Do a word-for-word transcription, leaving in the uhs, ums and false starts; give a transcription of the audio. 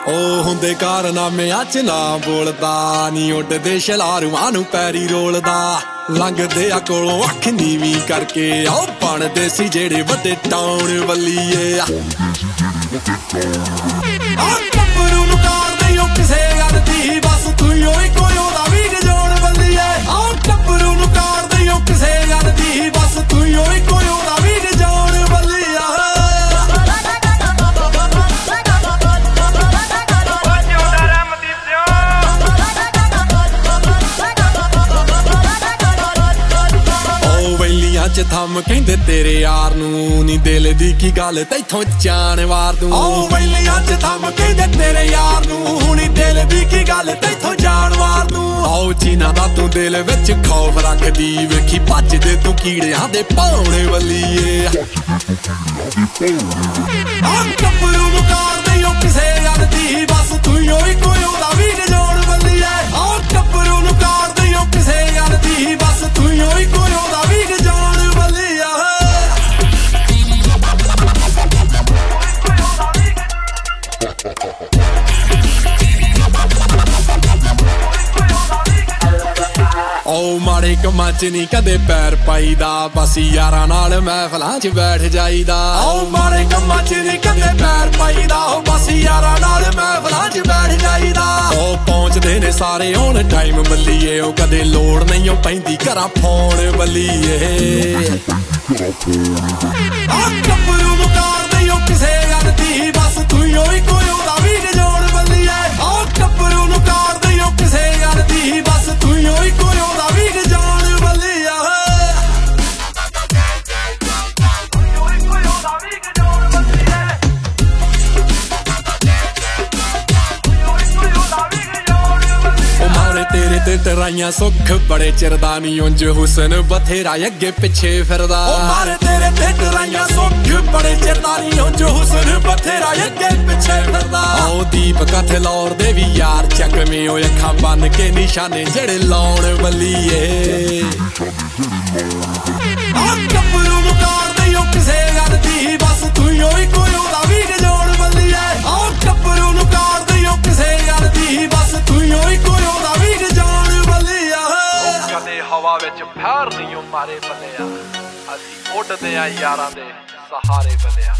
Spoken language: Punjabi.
ਉਹ ਹੁੰਦੇ ਕਾਰਨਾਮਿਆਂ ਚ ਨਾ ਬੋਲਦਾ ਨੀ ਉੱਡਦੇ ਛਲਾਰੂਆਂ ਨੂੰ ਪੈਰੀ ਰੋਲਦਾ ਲੰਘਦੇ ਆ ਕੋਲੋਂ ਅੱਖ ਨੀਵੀਂ ਕਰਕੇ ਆਓ ਬਣਦੇ ਸੀ ਜਿਹੜੇ ਵੱਡੇ ਟਾਉਣ ਵੱਲੀਏ ਆ ਗੱਭਰੂ ਨੂੰ ਕਾਰਦੇ ਓ ਕਿਸੇ ਗੱਲ ਦੀ ਬਸ ਤੂੰ ਓ ਕੋਈ ਉਹਦਾ ਵੀ ਗਜੋੜ ਵੱਲੀਏ ਆ ਗੱਭਰੂ ਨੂੰ ਕਾਰਦੇ ਓ ਕਿਸੇ ਗੱਲ ਦੀ ਬਸ ਤੂੰ ਓ ਕੋਈ ਉਹਦਾ ਵੀ ਗਜੋੜ ਵੱਲੀਆ ਚ ਥੰਮ ਕਹਿੰਦੇ ਤੇਰੇ ਯਾਰ ਨੂੰ ਨੀ ਦਿਲ ਦੀ ਕੀ ਗੱਲ ਤੈਥੋਂ ਜਾਣ ਵਾਰ ਦੂੰ ਓ ਵੈਲੀਆਂ ਚ ਥੰਮ ਕਹਿੰਦੇ ਤੇਰੇ ਯਾਰ ਨੂੰ ਨੀ ਦਿਲ ਦੀ ਕੀ ਗੱਲ ਤੈਥੋਂ ਜਾਣ ਵਾਰ ਦੂੰ ਆਓ ਚੀਨਾ ਦਾ ਤੂੰ ਦਿਲ ਵਿੱਚ ਖੌਫ ਰੱਖਦੀ ਵੇਖੀ ਭੱਜਦੇ ਤੂੰ ਕੀੜਿਆਂ ਦੇ ਪੌਣੇ ਵੱਲੀਏ ਆ ਗੱਭਰੂ ਨੂੰ ਕਾਰਦੇ ਓ ਕਿਸੇ ਗੱਲ ਦੀ ਬਸ ਤੂੰ ਓ ਕੋਈ ਉਹਦਾ ਵੀ ਗਜੋੜ ਵੱਲੀਏ ਆ ਗੱਭਰੂ ਨੂੰ ਕਾਰਦੇ ਓ ਕਿਸੇ ਗੱਲ ਦੀ ਬਸ ਤੂੰ ਓ ਕੋਈ ਉਹਦਾ ਵੀ ਗਜੋੜ ਓ ਮਾੜੇ ਕੰਮਾਂ ਚ ਨੀ ਕਦੇ ਪੈਰ ਪਾਈਦਾ ਬਸ ਯਾਰਾਂ ਨਾਲ ਮਹਿਫਲਾਂ ਚ ਬੈਠ ਜਾਈਦਾ ਓ ਮਾੜੇ ਕੰਮਾਂ ਚ ਨੀ ਕਦੇ ਪੈਰ ਪਾਈਦਾ ਓ ਬਸ ਯਾਰਾਂ ਨਾਲ ਮਹਿਫਲਾਂ ਚ ਬੈਠ ਜਾਈਦਾ ਓ ਪਹੁੰਚਦੇ ਨੇ ਸਾਰੇ ਔਨ ਟਾਈਮ ਬੱਲੀਏ ਓ ਕਦੇ ਲੋੜ ਨਹੀਂ ਓ ਪੈਂਦੀ ਘਰਾਂ ਫੋਨ ਬੱਲੀਏ ਆ ਗੱਭਰੂ ਨੂੰ ਕਾਰਦੇ ਓ ਕਿਸੇ ਗੱਲ ਦੀ ਬਸ ਤੂੰ ਓ ਕੋਈ ਉਹਦਾ ਵੀ ਗਜੋੜ ਬੱਲੀਏ ਆ ਗੱਭਰੂ ਨੂੰ ਕਾਰਦੇ ਓ ਕਿਸੇ ਗੱਲ ਦੀ ਬਸ ਤੂੰ ਓ ਕੋਈ ਉਹਦਾ ਵੀ ਗਜੋੜ ਬੱਲੀਆ ਤੇਰੇ ਤੇ ਤਰਾਈਆਂ ਸੁੱਖ ਬੜੇ ਚਿਰਦਾ ਨੀ ਉਂਝ ਹੁਸਨ ਬਥੇਰਾ ਅੱਗੇ ਪਿੱਛੇ ਫਿਰਦਾ ਓ ਮਾਰੇ ਤੇਰੇ ਤੇ ਤਰਾਈਆਂ ਸੁੱਖ ਬੜੇ ਚਿਰਦਾ ਨੀ ਉਂਝ ਹੁਸਨ ਬਥੇਰਾ ਅੱਗੇ ਪਿੱਛੇ ਫਿਰਦਾ ਓ ਦੀਪ ਕਥ ਲੌਰ ਦੇ ਵੀ ਯਾਰ ਚੱਕਵੇਂ ਓ ਅੱਖਾਂ ਬੰਨ ਕੇ ਨਿਸ਼ਾਨੇ ਜਿਹੜੇ ਲਾਉਣ ਵੱਲੀਏ ਆ ਗੱਭਰੂ ਨੂੰ ਕਾਰਦੇ ਓ ਕਿਸੇ ਗੱਲ ਦੀ ਬਸ ਤੂੰ ਓ ਕੋਈ ਉਹਦਾ ਵੀ ਗਜੋੜ ਵੱਲੀਏ ਆ ਗੱਭਰੂ ਨੂੰ ਕਾਰਦੇ ਓ ਕਿਸੇ ਗੱਲ ਦੀ ਬਸ ਤੂੰ ਓ ਕੋਈ ਉਹਦਾ ਵੀ ਗਜੋੜ ਵੱਲੀਆ ਕਦੇ ਹਵਾ ਵਿੱਚ ਫੈਰ ਨਹੀਂ ਓ ਮਾਰੇ ਬੱਲਿਆ ਅਸੀਂ ਉੱਡਦੇ ਆ ਯਾਰਾਂ ਦੇ ਸਹਾਰੇ ਬੱਲਿਆ